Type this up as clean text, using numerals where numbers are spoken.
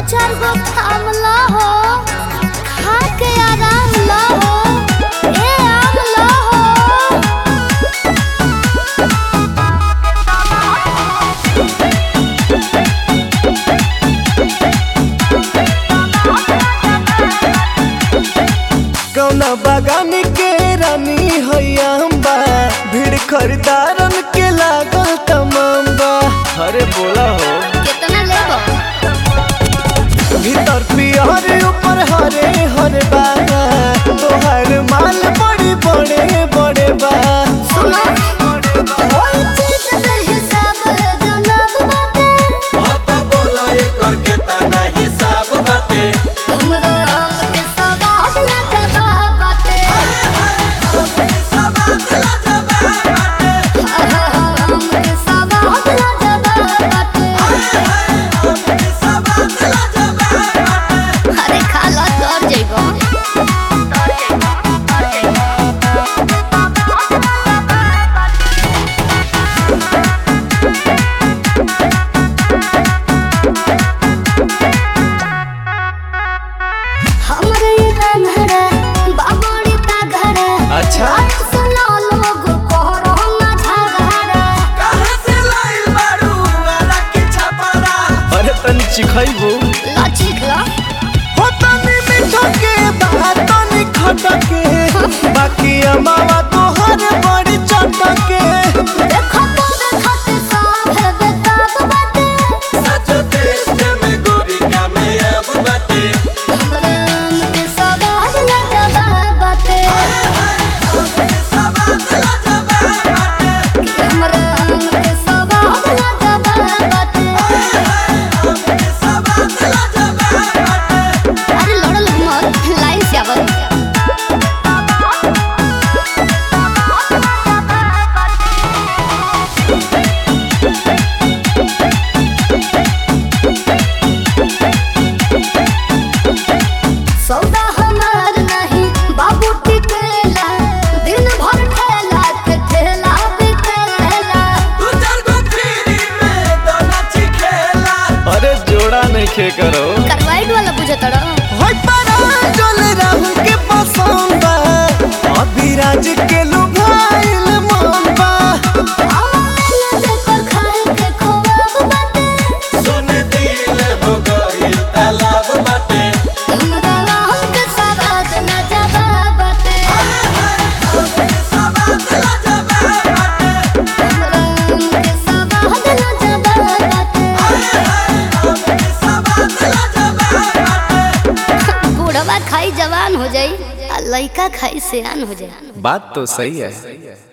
चार गो थामला हो, खा के आराम ला हो, ए आम ला हो। कौना बागान के रानी हैया बा, भीड़ खरीदारन के लागल तमाम बा। अरे बोला हो कितना लेबो? भीतर पियर ऊपर हरे हरे बा, तोहर माल बड़ी बड़े बड़े बा। सुनो ओई चीज के हिसाब जनाब बाटे, आता बोला एकर के तना हिसाब बाटे। हमरा आम के सवाद लाजवाब बाटे, आम के सवाद लाजवाब बाटे। अरे खा ला तर जइबो। हमरे रंगरा बाबड़ी ता घरा, अच्छा सुनो लोग कोहरो ना झगड़ा। कहां से लाइल बारू वाला के छपरा। अरे तनी चिखइबू लाची खला हो, तनी मीठा के बात तनी खटा के, बाकी अमावा तोहर बड़ी चटा के। देखो तो देखते सब है बेताब बाटे, सच देश में गोरी का में अब बाटे। हमरे आम के सवाद लाजवाब बाटे, हमरे आम के सवाद लाजवाब बाटे। अरे लड़ल मत, लाइन से आवत। सौदा हमार नहीं बाबू टिकेला, दिन भर ठेला के ठेला बिकेला। अरे जोड़ा नहीं खे करो करवाइट वाला पूछे तड़ा होय परा जल राहु के पसंद बा, अभी राज के लुभाइल मन बा। आवाज देखो खाए के खोवाब बाटे, सुन दिल हो गइल तालाब बाटे। हमरा आम के सवाद लाजवाब बाटे, हमरा आम के सवाद लाजवाब बाटे। बूढ़वा खाई जवान हो जाई, आ लइका खाई सियान हो जाई। बात तो सही है।